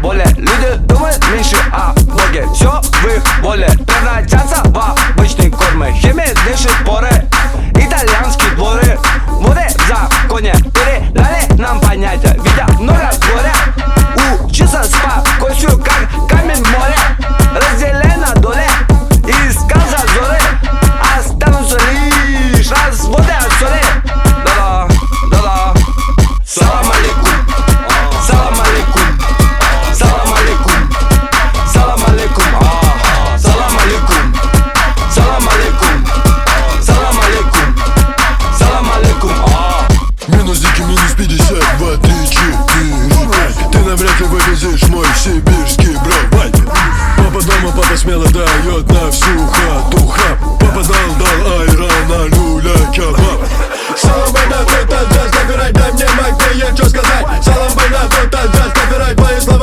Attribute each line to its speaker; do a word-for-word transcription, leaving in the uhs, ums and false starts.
Speaker 1: более. Люди думают меньше о Боге. Все в их воле превратятся в обычные кормы. Химия дышит поры, итальянские дворы. Воды в законе передали нам понятия. Видя много горя, учиться спокойствию, как камень в море. Разделяй на доли и сказа зоры. Останутся лишь разводы от соли. Да-да, да-да. Салам алейкум, салам алейкум, салам алейкум, салам алейкум, а, салам алейкум, салам алейкум, салам алейкум, салам алейкум, а.
Speaker 2: Минус дикий, минус пятьдесят, два, три, четыре, пять. Ты навряд ли вывезешь мой сибирский брат. Папа дома, папа смело дает на всю хату храп. Папа дал, дал айрана, люля, кебаб. Салам на тот джаз, набирай, дай мне майк, мне есть что сказать. Салам на тот джаз, набирай твои слова.